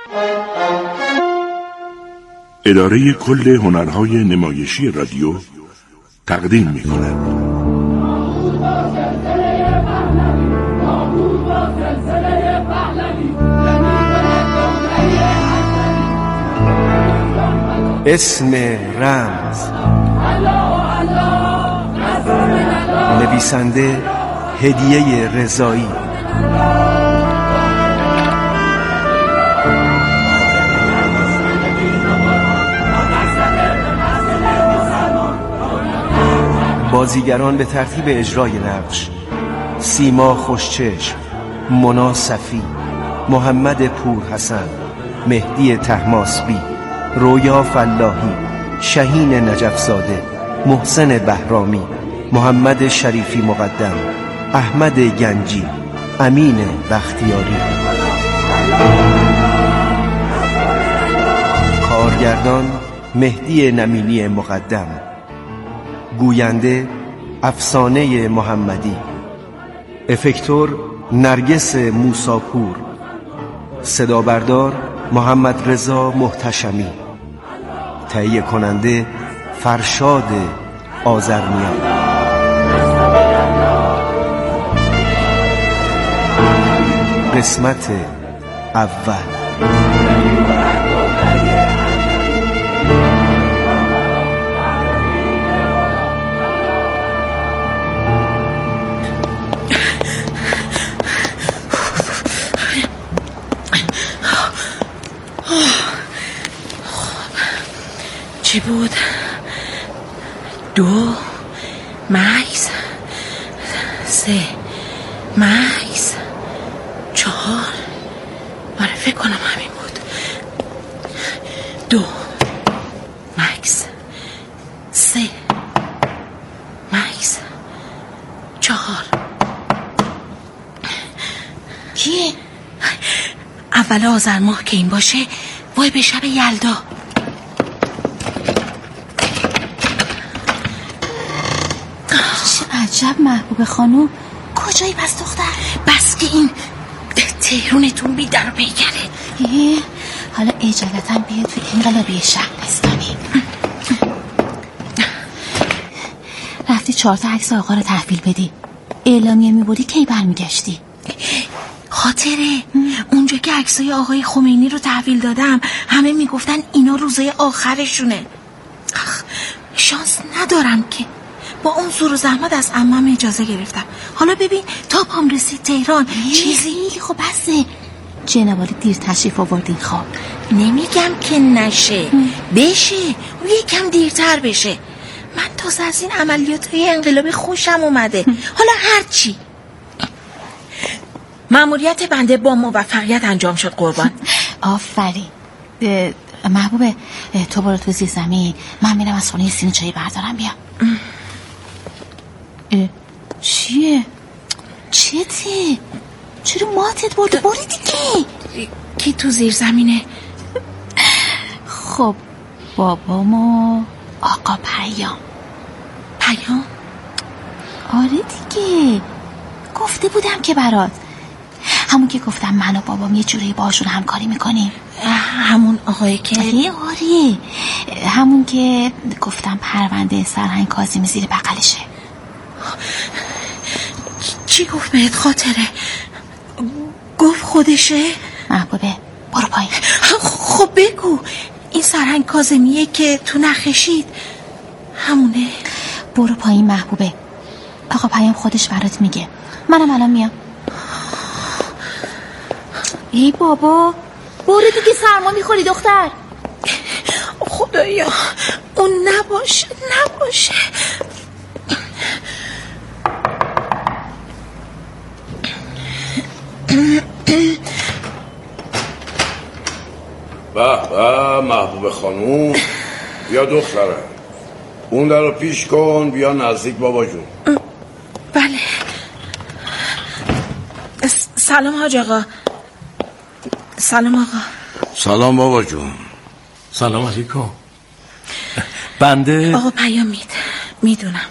اداره کل هنرهای نمایشی رادیو تقدیم می‌کند. اسم رمز، نویسنده هدیه رضایی، بازیگران به ترتیب اجرای نقش: سیما خوشچشم، مونا صفی، محمد پورحسن، مهدی طهماسبی، رویا فلاحی، شهین نجفزاده، محسن بهرامی، محمد شریفی مقدم، احمد گنجی، امین بختیاری. کارگردان مهدی نمینی مقدم، گوینده افسانه محمدی، افکتور نرگس موساپور، صدابردار محمد رضا محتشمی، تهیه کننده فرشاد آذرنیا. قسمت اول. چی بود؟ 2 مکس 3 مکس 4. آره فکر کنم همین بود. 2 مکس 3 مکس 4. کیه؟ اول آذر ماه که این باشه وای به شب یلدا. عجب محبوب خانوم، کجایی پس دختر؟ بس که این تهرونتون بی در و پیکره. حالا اجالتا بیاد تو انقلابی شهرستانی. رفتی 4 تا عکس آقا رو تحویل بدی، اعلامیه میبودی کی برمیگشتی؟ خاطره اونجا که عکسای آقای خمینی رو تحویل دادم همه میگفتن اینا روزای آخرشونه. شانس ندارم که با اون زور و زحمت از عمم اجازه گرفتم. حالا ببین تا پام رسید تهران چیزی. خب بسه جنابالی دیر تشریف آوردین. خب نمیگم که نشه، بشه و یکم دیرتر بشه. من تازه از این عملیاتای انقلابی خوشم اومده. حالا هرچی مأموریت بنده با موفقیت انجام شد قربان. آفرین. محبوبه تو برو تو زیر زمین، من میرم از خونه سینی چایی بردارم بیام. چیه؟ چته؟ چرا ماتت برده؟ بری دیگه. کی تو زیر زمینه؟ خب بابام و آقا پیام. پیام؟ آره دیگه، گفته بودم که برات، همون که گفتم من و بابام یه جوری باشون همکاری میکنیم. همون آقایی که آره همون که گفتم پرونده سرهنگ کاظمی زیر بغلشه. چی گفت بهت خاطره؟ گفت خودشه؟ محبوبه برو پایین. خب بگو این سرهنگ کاظمیه که تو نخشید همونه؟ برو پایین محبوبه، آقا پیام خودش برات میگه، منم الان میام. ای بابا برو دیگه، سرما میخوری دختر. خدایا اون نباشه. به محبوب خانوم، بیا دخترم، اون در رو پیش کن، بیا نزدیک بابا جون. بله. سلام حاج آقا. سلام آقا. سلام بابا جون. سلام علیکم. بنده آقا پیام میدونم.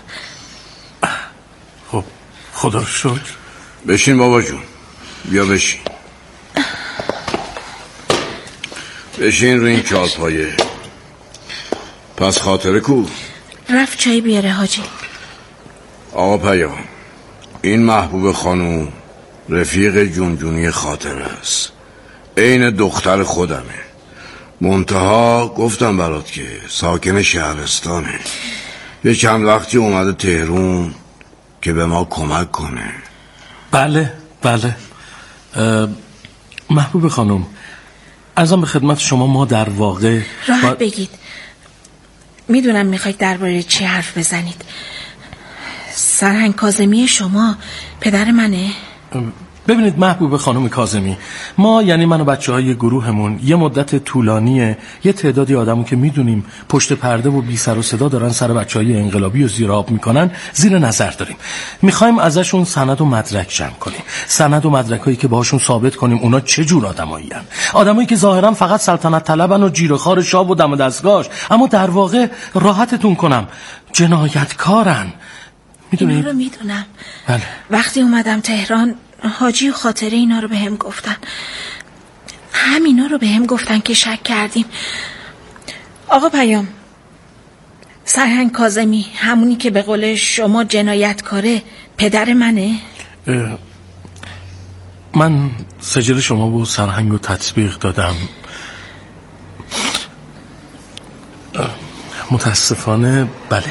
خب خدا رو شکر. بشین بابا جون، بیا بشین. بشین رو این چارپایه. پس خاطره کو؟ رفت چای بیاره حاجی. آقا پیام، این محبوب خانوم رفیق جونجونی خاطره است، عین دختر خودمه. منتها گفتم برات که ساکن شهرستانه، یه چند وقتی اومده تهرون که به ما کمک کنه. بله محبوب خانم، عرضم به خدمت شما، ما در واقع راحت بگید، میدونم میخواید درباره چی حرف بزنید. سرهنگ کاظمی شما پدر منه؟ ببینید محبوب خانم کاظمی، ما یعنی من و بچه‌های گروهمون یه مدت طولانیه یه تعدادی آدمو که میدونیم پشت پرده و بی سر و صدا دارن سر بچه‌های انقلابی و زیرآب میکنن زیر نظر داریم. میخوایم ازشون سند و مدرک جمع کنیم، سند و مدرکایی که باهاشون ثابت کنیم اونا چه جور آدمایین. آدمایی که ظاهرا فقط سلطنت طلبن و جیره‌خوار شاب و دم دستگاهش، اما در واقع راحتتون کنم جنایتکارن. اینا رو میدونم. بله. وقتی اومدم تهران حاجی و خاطره اینا رو به هم گفتن، همینا رو به هم گفتن که شک کردیم. آقا پیام، سرهنگ کاظمی همونی که به قول شما جنایتکاره پدر منه؟ من سجل شما و سرهنگ رو تطبیق دادم. متاسفانه بله.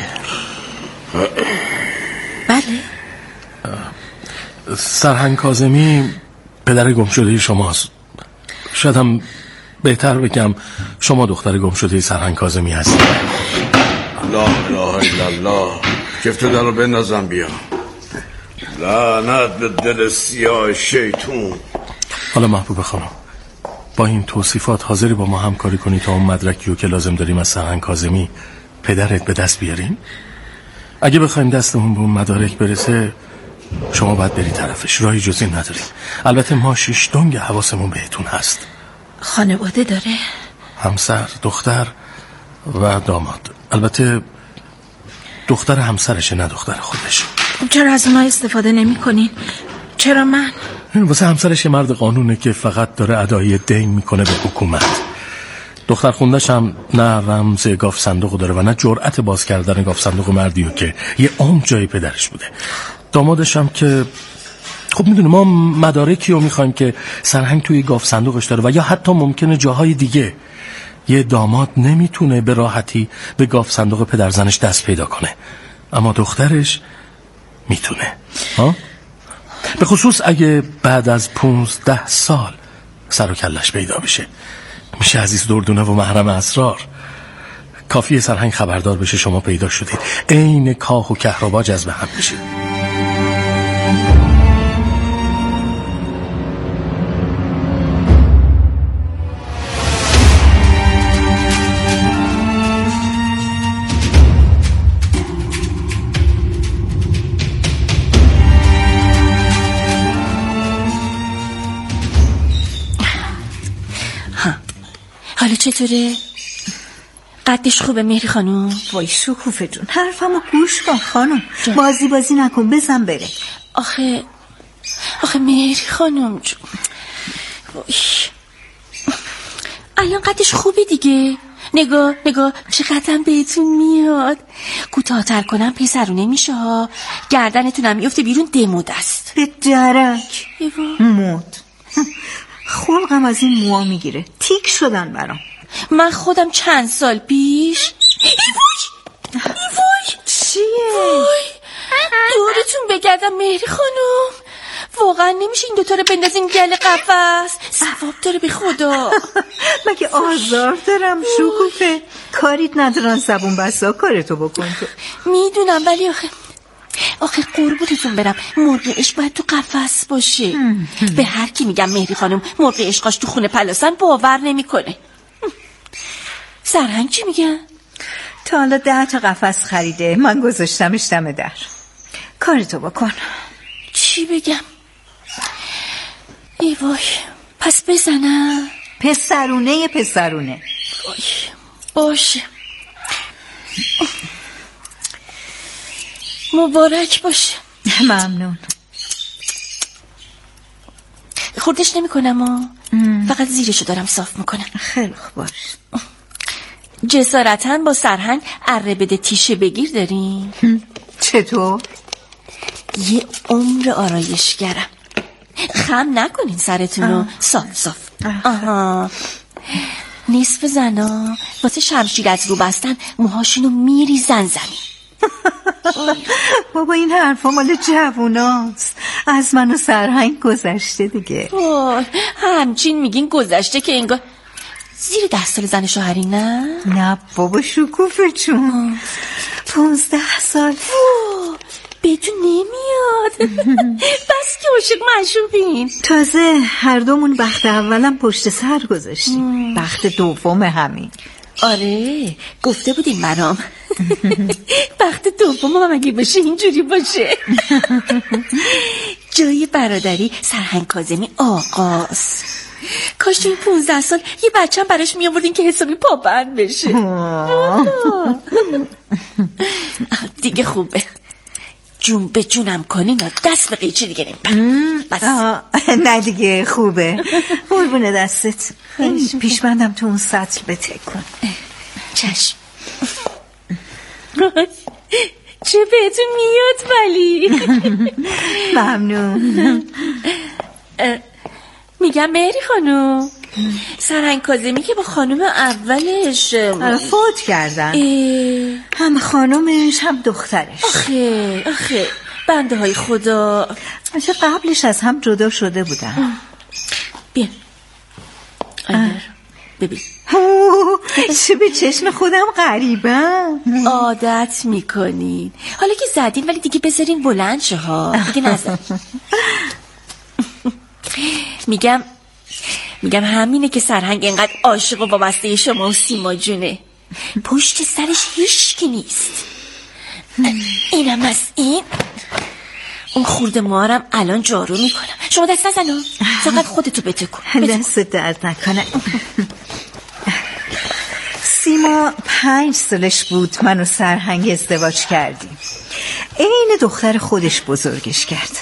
سرهنگ کاظمی پدر گمشده شماست. شاید هم بهتر بگم شما دختر گمشده سرهنگ کاظمی هستید. لا اله الا الله. کفت در رو بندازم بیا. لعنت به دل سیاه شیطون. حالا محبوب خانم، با این توصیفات حاضری با ما همکاری کنی تا اون مدرکی رو که لازم داریم از سرهنگ کاظمی پدرت به دست بیاریم؟ اگه بخوایم دستمون به اون مدارک برسه شما باید بری طرفش، راهی جزی نداریم. البته ما 6 دنگ حواسمون بهتون هست. خانواده داره؟ همسر، دختر و داماد. البته دختر همسرشه نه دختر خودش. چرا از اونها استفاده نمی کنین؟ چرا من؟ واسه همسرش مرد قانونه که فقط داره ادای دین میکنه به حکومت. دختر خوندش هم نه رمز گاف صندوق داره و نه جرأت باز کردن گاف صندوق مردیو که یه عمر جای پدرش بوده. دامادش هم که خب میدونه ما مدارکی رو میخوایم که سرهنگ توی گاف صندوقش داره و یا حتی ممکنه جاهای دیگه. یه داماد نمیتونه به راحتی به گاف صندوق پدرزنش دست پیدا کنه، اما دخترش میتونه. به خصوص اگه بعد از 15 سال سر و کلش پیدا بشه، میشه عزیز دردونه و محرم اسرار. کافیه سرهنگ خبردار بشه شما پیدا شدید، عین کاه و کهربا جذب هم میشید. حالا چطوره؟ قدش خوبه مهری خانم؟ وای شکوفه جون، حرفمو گوش کن خانم. بازی نکن، بزن بره. آخه مهری خانم جون، وای الان قدش خوبه دیگه. نگاه چقدرم بهتون میاد. کوتاه‌تر کنم پسرونه میشه ها، گردنتونم میفته بیرون دمود است. به درک مود. خلقم از این موها میگیره، تیک شدن برام. من خودم چند سال پیش ای وای چیه؟ وای دورتون بگردم مهری خانم، واقعا نمیشه این دوتا رو بندازین گل قفس، ثواب داره به خدا. مگه آزار دارم شکوفه؟ کاریت ندارن زبون بسا، کارتو بکن تو. میدونم ولی آخه قربونتون برم، مرغ عشق باید تو قفس باشه. به هر کی میگم مهری خانم مرغ عشقاش تو خونه پلاسن باور نمیکنه. سرهنگ چی میگن؟ تا حالا 10 تا قفس خریده، من گذاشتمش دم در. کارتو بکن. چی بگم؟ ای وای، پس بزنم؟ پسرونه وای باشه، مبارک باشه. ممنون. خوردش نمی کنم فقط زیرشو دارم صاف میکنم. خیلی خوب باش. جسارتاً با سرهنگ اره بده تیشه بگیر داریم؟ چطور؟ یه عمر آرایشگرم. خم نکنین سرتونو. صاف. آها. نصف زنا واسه شمشیر از رو بستن موهاشونو میریزن زمین. بابا این حرفا مال جووناست. از من و سرهنگ گذشته دیگه. همچین میگین گذشته که انگار زیر 10 سال زن شوهری. نه بابا شکوفه چون 15 سال. بهتون نمیاد. بس که عاشق معشوقین. تازه هر دومون بخت اولم پشت سر گذاشتیم. بخت دوم همین. آره گفته بودیم برام. بخت دوم هم اگه باشه اینجوری باشه. جای برادری سرهنگ کاظمی آقاست. کاش تو این 15 سال یه بچه هم براش می آوردین که حسابی پابند بشه. دیگه خوبه. جون به جونم کنین و دست به قیچی دیگه نمیبرم. نه دیگه خوبه. قربون دستت. پیشبندم تو اون سطل بتکن. چشم. چه بهتون میاد ولی. ممنون. میگم مهری خانوم، سرهنگ کاظمی که با خانوم اولش فوت کردن. هم خانومش هم دخترش. آخه بنده های خدا. چه قبلش از هم جدا شده بودن. بیا ببین. چه به چشم خودم غریبم. عادت میکنین. حالا که زدین ولی دیگه بذارین بلند شه ها. دیگه نزد. میگم همینه که سرهنگ اینقدر عاشق و وابسته شما و سیما جونه. پشت سرش هیچکی نیست. اینم از این. اون خورده مارم الان جارو میکنم. شما دست نزنو، فقط خودتو بتکن. دست درد نکنه. سیما 5 سالش بود من و سرهنگ ازدواج کردیم. این دختر خودش بزرگش کرد.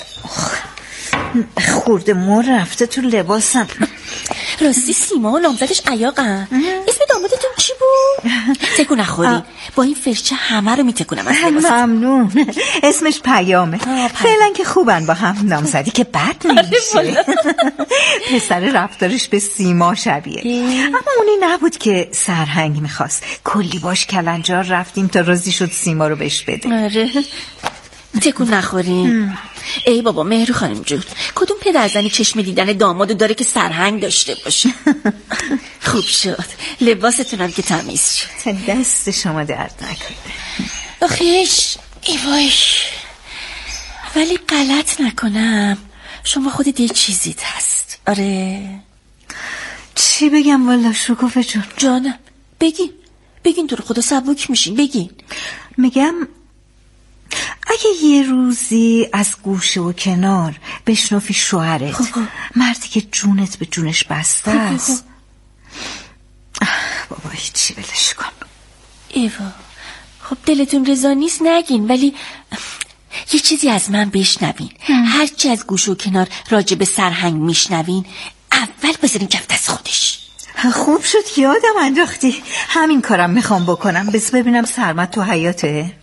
خورده مار رفته تو لباسم. راستی سیما و نامزدش عیاقن. اسم دامادتون چی بود؟ تکون نخوری. با این فرچه همه رو میتکونم از لباست. ممنون. اسمش پیامه. فعلا که خوبن با هم. نامزدی که بد نمیشه. پسر رفتارش به سیما شبیه. اما اونی نبود که سرهنگ میخواست. کلی باش کلنجار رفتیم تا راضی شد سیما رو بهش بده. آره تکون نخوریم. ای بابا مهرو خانم جون، کدوم پدرزنی چشم دیدن دامادو داره که سرهنگ داشته باشه؟ خوب شد لباستونم که تمیز شد. دست شما درد نکنه. آخیش ای وای. ولی غلط نکنم شما خودت یه چیزیت هست. آره چی بگم والا شکوفه جون؟ جانم بگین تو رو خدا سبک میشین. بگین. میگم اگه یه روزی از گوشه و کنار بشنفی شوهرت، مردی که جونت به جونش بسته است. بابا هیچی بلش کن. ایوا خب دلتون رضا نیست نگین، ولی یه چیزی از من بشنوین. هرچی از گوشه و کنار راجع به سرهنگ میشنوین اول بذارین کف دست خودش. خوب شد که یادم انداختی. همین کارم میخوام بکنم. بس ببینم سرمت تو حیاته.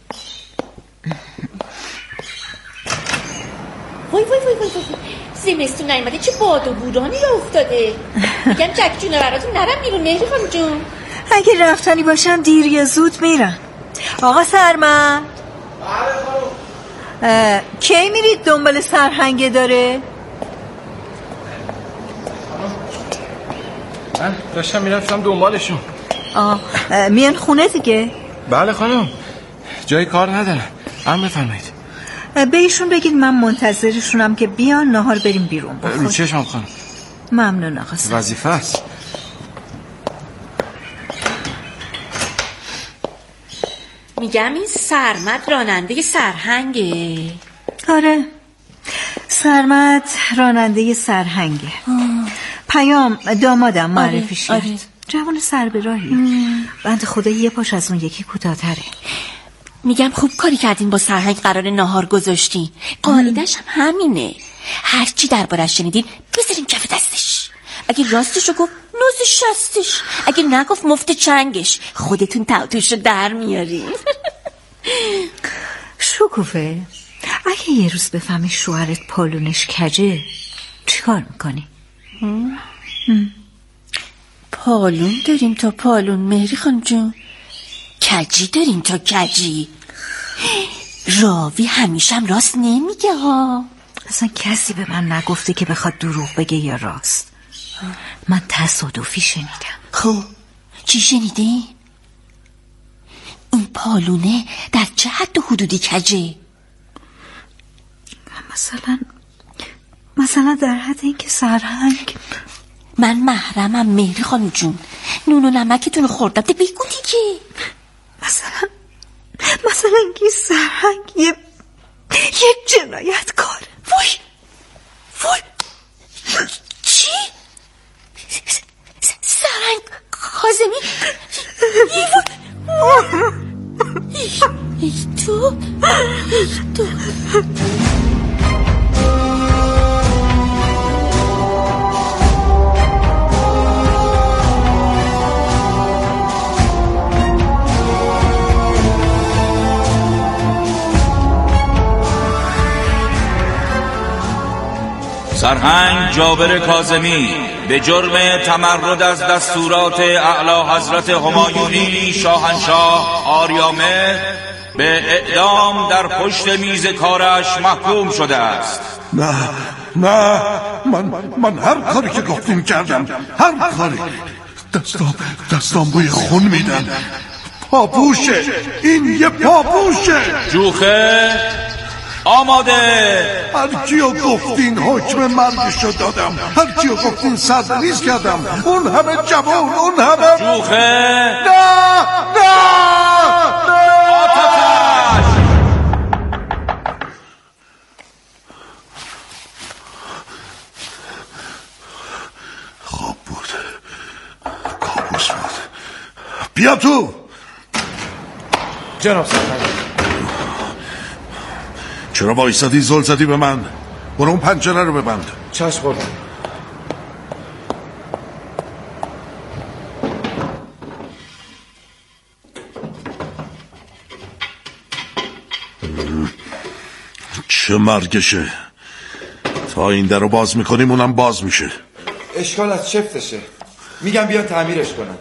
وای زمستون نیومده چه باد و بورانی را افتاده. میگم جک جونه براتون نرم بیرون مهری خانم جون. اگه رفتنی باشن دیر یا زود میرن. آقا سرمت کی میرید دنبال سرهنگه داره؟ من داشتم میرفتم دنبالشون. میان خونه دیگه؟ بله خانم جای کار ندارم. بفرمایید. به ایشون بگید من منتظرشونم که بیان نهار بریم بیرون بخوریم. رو چشم خانم. ممنون آقا. وظیفه است. میگم این سرمد راننده سرهنگه. آره سرمد راننده سرهنگه. پیام دامادم معرفیش کرد. آره. جوان سر به راهی. بنده خدا یه پاش از اون یکی کوتاه‌تره. میگم خوب کاری کردین با سرهنگ قرار نهار گذاشتین. قاعدش هم همینه. هرچی دربارش شنیدین بذارین کف دستش. اگه راستشو گفت نوز شستش، اگه نگفت مفت چنگش. خودتون تعطیشو در میارین. شکوفه، اگه یه روز بفهمی شوهرت پالونش کجه چی کار میکنی؟ پالون داریم تا پالون مهری خانم جون، کجی داریم تا کجی. راوی همیشه هم راست نمیگه ها. اصلا کسی به من نگفته که بخواد دروغ بگه یا راست. من تصادفی شنیدم. خب چی شنیدی؟ این پالونه در چه حد و حدودی کجه؟ مثلا در حد اینکه سرهنگ. من محرمم مهری خانم جون، نون و نمکتون خوردم ده بگو دیگه. مثلا اینکه سرهنگ یه جنایتکار. وای چی؟ سرهنگ کاظمی؟ ای تو سرهنگ جابر کاظمی به جرم تمرد از دستورات اعلی حضرت همایونی شاهنشاه آریامه به اعدام در پشت میز کارش محکوم شده است. نه من هر کاری که گفتیم کردم، هر کاری. دستام بوی خون میدن. پاپوشه، این یه پاپوشه. جوخه آماده. هر کیو گفتین حکم مرگشو دادم، هر کیو گفتین سرریز کردم. اون همه جوان، اون همه جوخه. نه آتش. خواب بود، کابوس بود. بیا تو. جناب سرهنگ. چرا وایسادی زل زدی به من؟ برو اون پنجره رو ببند. چشم قربان. چه مرگشه. تا این در رو باز میکنیم اونم باز میشه. اشکال از شفتشه. میگم بیا تعمیرش کنم.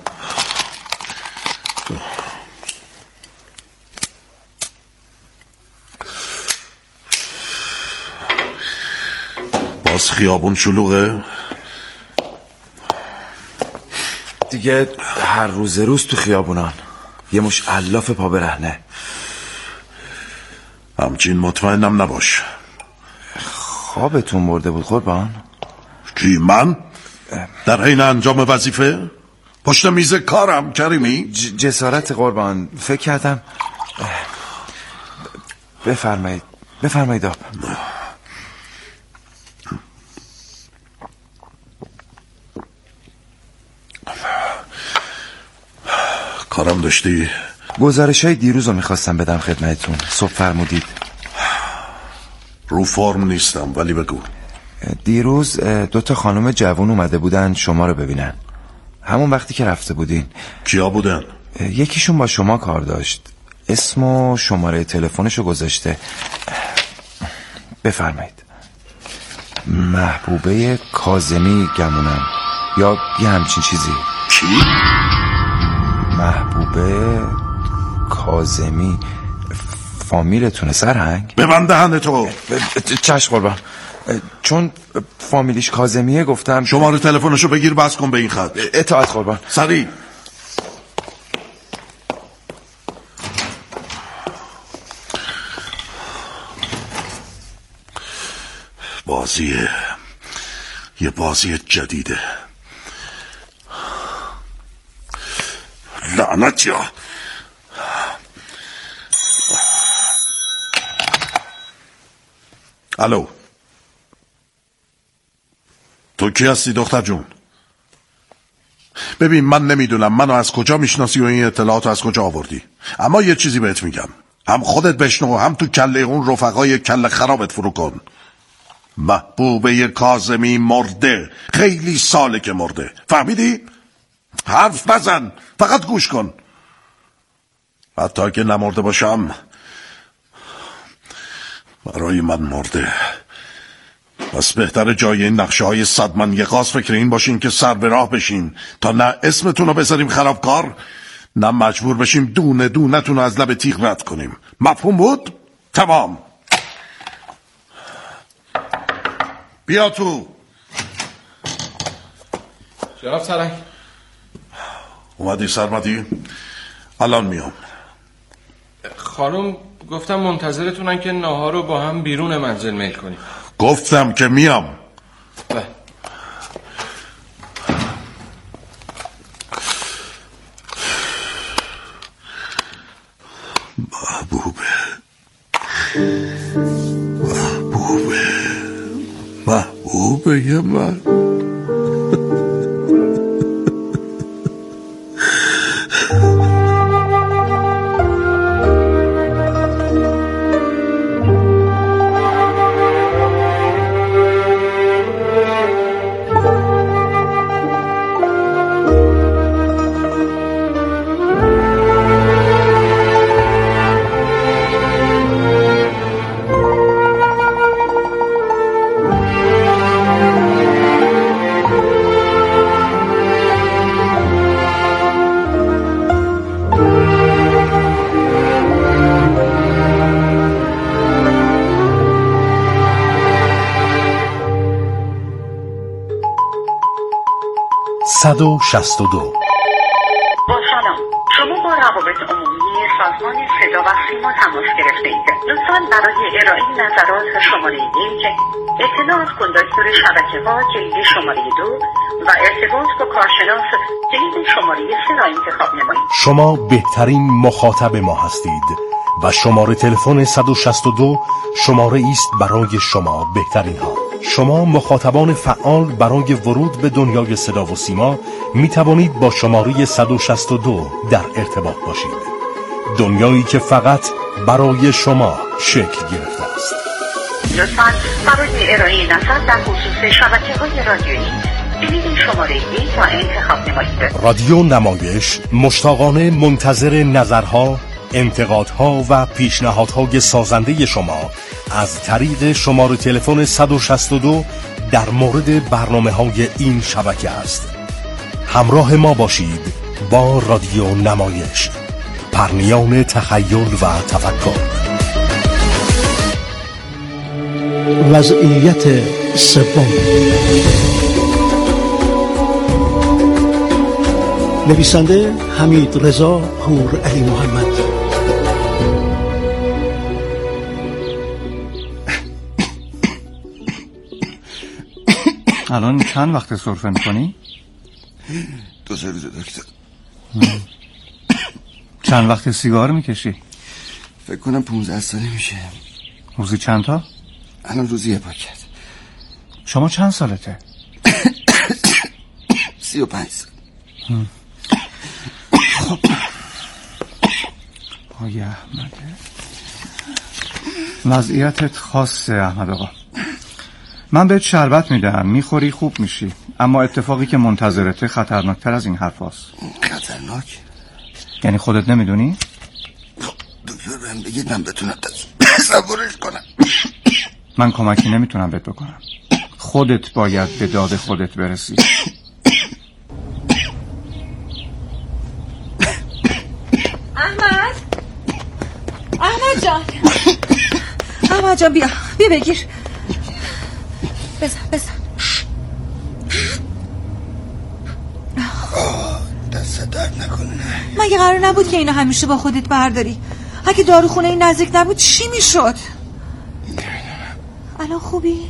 باز خیابون شلوغه؟ دیگه هر روز تو خیابونان یه مش علاف پا برهنه. همچین مطمئنم نباش. خوابتون برده بود قربان؟ کی من؟ در حین انجام وظیفه؟ پشت میز کارم کریمی؟ جسارت قربان. فکر کردم. بفرمایید آب. کارم داشتی؟ گزارش‌های دیروز رو میخواستم بدم خدمتتون. صبح فرمودید. رو فرم نیستم ولی بگو. دیروز 2 خانم جوان اومده بودن شما رو ببینن. همون وقتی که رفته بودین. کیا بودن؟ یکیشون با شما کار داشت. اسم و شماره تلفنشو گذاشته. بفرمایید. محبوبه کاظمی گمونم یا یه همچین چیزی. کی؟ محبوبه کاظمی. فامیلتونه سرهنگ؟ ببند دهن تو. چشم قربان. چون فامیلیش کاظمیه گفتم. شماره تلفنشو بگیر بس کن به این خط. اطاعت قربان. سریع. یه بازی جدیده. لعنت یا الو، تو کی هستی دختر جون؟ ببین من نمیدونم منو از کجا میشناسی و این اطلاعات از کجا آوردی، اما یه چیزی بهت میگم، هم خودت بشنو هم تو کله اون رفقای کله خرابت فرو کن. محبوبه کاظمی مرده، خیلی ساله که مرده. فهمیدی؟ حرف نزن، فقط گوش کن. حتی که نمرده باشم برای من مرده. پس بهتره جای این نقشه های 100 من یه قاس فکر این باشین که سر به راه بشین تا نه اسمتون رو بذاریم خرابکار، نه مجبور بشیم دونه دونه تون رو از لب تیغ رد کنیم. مفهوم بود؟ تمام. بیا تو. جناب سرنگ. اومدی سرمدی؟ الان میام. خانم گفتم منتظرتونن که ناهار رو با هم بیرون منزل میل کنیم. گفتم که میام. محبوبه من. با سلام، شما با روابط عمومی سازمان صدا و سیما تماس گرفته اید. لطفاً برای ارائه نظرات شماره 1 اطلاعات کندکتور شبکه‌ها جلد شماره 2 و ارتباط با کارشناس جلد شماره 3 را انتخاب نمایید. شما بهترین مخاطب ما هستید و شماره تلفن 162 شماره است برای شما بهترین ها. شما مخاطبان فعال برای ورود به دنیای صدا و سیما می توانید با شماره 162 در ارتباط باشید. دنیایی که فقط برای شما شکل گرفته است. لطفاً برای ارائه نظر در خصوص شبکه‌های رادیویی کلید شماره 1 را انتخاب نمایید. رادیو نمایش مشتاقانه منتظر نظرها، انتقادها و پیشنهادهای سازنده شما از طریق شماره تلفن 162 در مورد برنامه‌های این شبکه است. همراه ما باشید با رادیو نمایش، پرنیان تخیل و تفکر. وضعیت سوم. نویسنده حمید رضا هور علی محمد. الان چند وقت سرفه میکنی؟ 2 روز دکتر. چند وقت سیگار میکشی؟ فکر کنم 15 ساله میشه. روزی چند تا؟ الان روزی 1 پاکت. شما چند سالته؟ 35 سال. خب آقای احمد، وضعیتت خاصه احمد آقا. من بهت شربت میدم، میخوری خوب میشی، اما اتفاقی که منتظرته خطرناکتر از این حرف هست. خطرناک؟ یعنی خودت نمیدونی؟ دکتر بهم بگید من بتونم تصورش کنم. من کمکی نمیتونم بهت بکنم، خودت باید به داد خودت برسی. احمد جان بیا بگیر. بزن دست درد نکنه. مگه قرار نبود که اینو همیشه با خودت برداری؟ اگه داروخونه این نزدیک نبود چی میشد؟ الان خوبی؟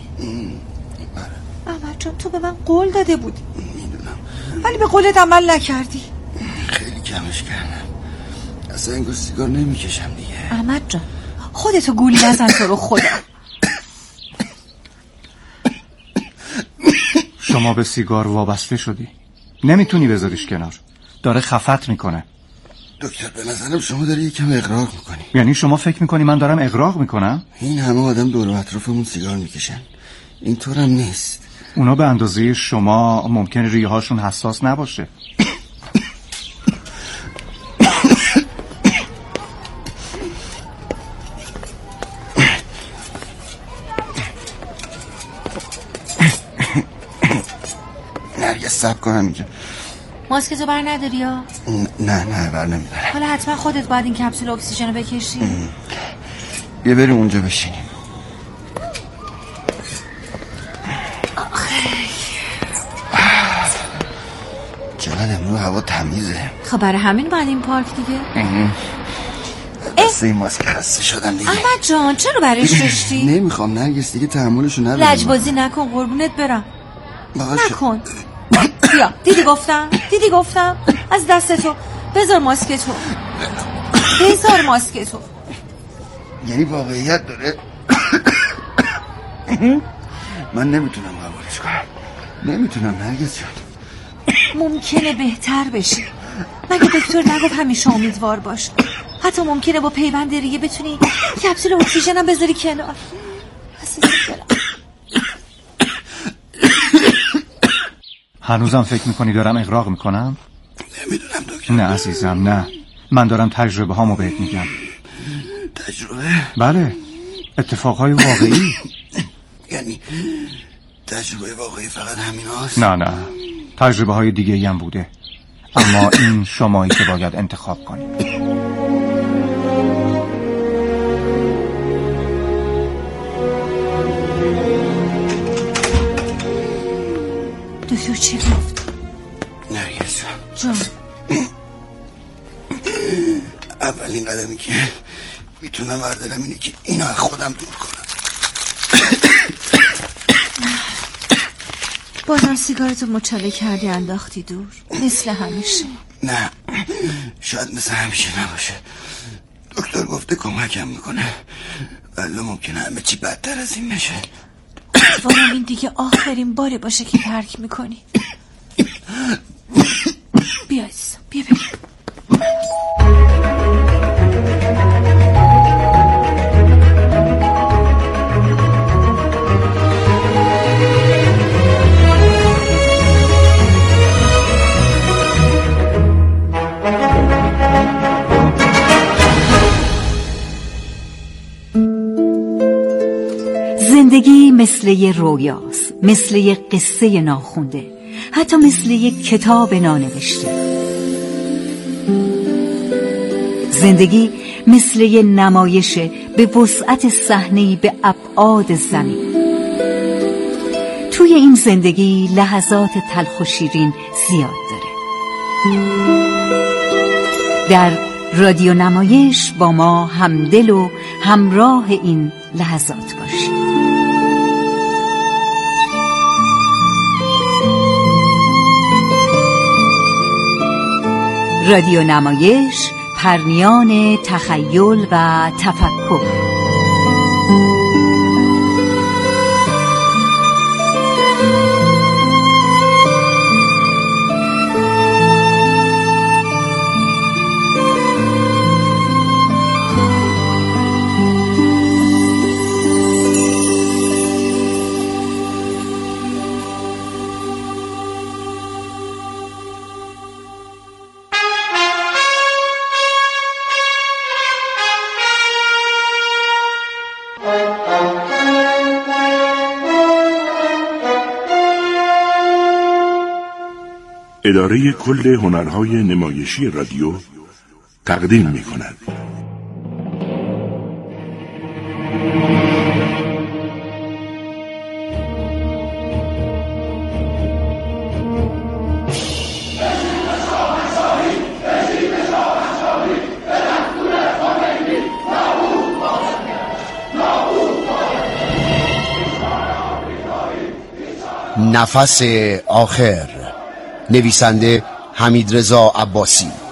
احمد جان تو به من قول داده بودی. میدونم، ولی به قولت عمل نکردی. خیلی کمش کردم. اصلا انگار سیگار نمیکشم دیگه. احمد جان خودتو گولی نزن تو رو خدا. شما به سیگار وابسته شدی، نمیتونی بذاریش کنار، داره خفت میکنه. دکتر به نظرم شما داری یکم اغراق میکنی. یعنی شما فکر میکنی من دارم اغراق میکنم؟ این همه آدم دور و اطرافمون سیگار میکشن، اینطورم نیست. اونا به اندازه شما ممکنه ریه هاشون حساس نباشه. نرگس صبر کنم اینجا. ماسکتو بر نداری یا؟ نه بر نمیدارم. حالا حتما خودت باید این کپسول اکسیژن رو بکشی. بیا بریم اونجا بشینیم. چقدر امروز هوا تمیزه. خب برای همین باید این پارک دیگه. دسته این ماسک خسته شدم دیگه. احمد جان چرا برایش داشتی؟ نمیخوام نرگس دیگه تحملشو ندارم. لجبازی نکن قربونت برم. باشه. نکن. بیا دیدی گفتم از دستتو بذار ماسکتو. یعنی واقعیت داره. من نمیتونم قبولش کنم. نمیتونم نرگس جان. ممکنه بهتر بشی. مگه دکتر نگفت همیشه امیدوار باش؟ حتی ممکنه با پیوند ریه بتونی کپسول اکسیژن هم بذاری کنار. هنوزم فکر میکنی دارم اغراق میکنم؟ نمیدونم دکتر. نه عزیزم نه، من دارم تجربه هامو بهت میگم. تجربه؟ بله، اتفاقهای واقعی. یعنی تجربه واقعی فقط همین هاست؟ نه تجربه های دیگه هم بوده، اما این شمایی که باید انتخاب کنی. دکتر چی گفت؟ نرگس جان اولین قدمی که میتونم بردارم اینه که اینو از خودم دور کنم. بازم سیگارتو مچاله کردی انداختی دور مثل همیشه. نه شاید مثل همیشه نباشه. دکتر گفته کمکم میکنه ولی ممکنه همه چی بدتر از این بشه. امیدوارم این دیگه آخرین باره باشه که ترک میکنی. بیا عزیزم بیا بریم. زندگی مثل یه رویاست، مثل یه قصه ناخونده، حتی مثل یه کتاب نانوشته. زندگی مثل یه نمایش به وسعت صحنه‌ای به ابعاد زمین. توی این زندگی لحظات تلخ و شیرین زیاد داره. در رادیو نمایش با ما همدل و همراه این لحظات باشید. رادیو نمایش، پرنیان تخیل و تفکر. اداره کل هنرهای نمایشی رادیو تقدیم می‌کند. نفس آخر، نویسنده حمیدرضا عباسی،